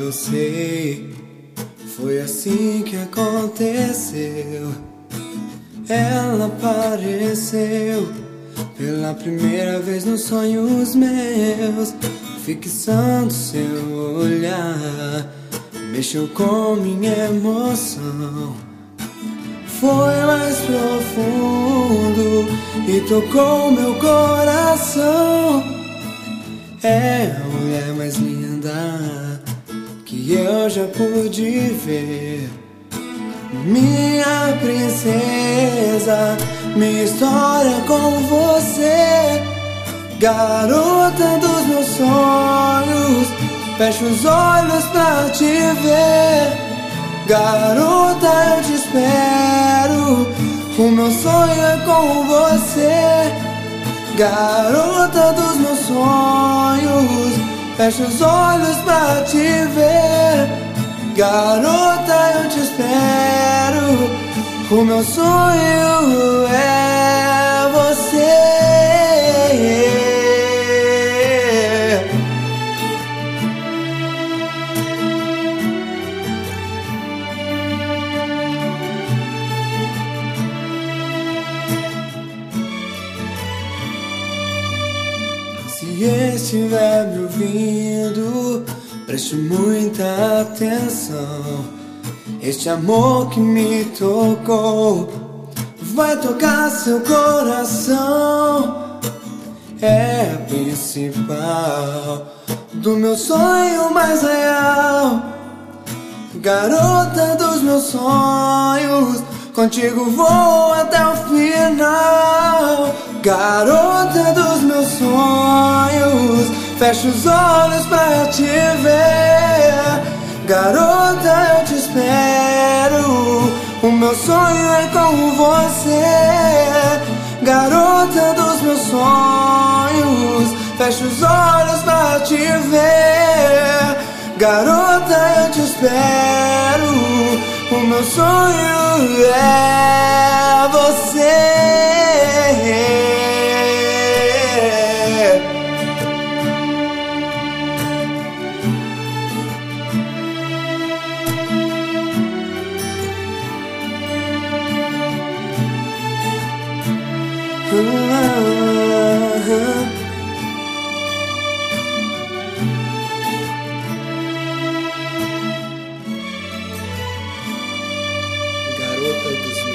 eu sei, foi assim que aconteceu. Ela apareceu pela primeira vez nos sonhos meus, fixando seu olhar, mexeu com minha emoção. Foi mais profundo e tocou meu coração. É a mulher mais linda que eu já pude ver. Minha princesa, minha história com você. Garota dos meus sonhos, fecho os olhos pra te ver. Garota, eu te espero, o meu sonho é com você. Garota dos meus sonhos, fecho os olhos pra te ver. Garota, eu te espero, o meu sonho é você. Se estiver me ouvindo, preste muita atenção. Este amor que me tocou vai tocar seu coração. É a principal do meu sonho mais real. Garota dos meus sonhos, contigo vou até o final. Garota dos meus sonhos, fecho os olhos pra te ver. Garota, eu te espero, o meu sonho é com você. Garota dos meus sonhos, fecho os olhos pra te ver. Garota, eu te espero, o meu sonho é você. Garota dos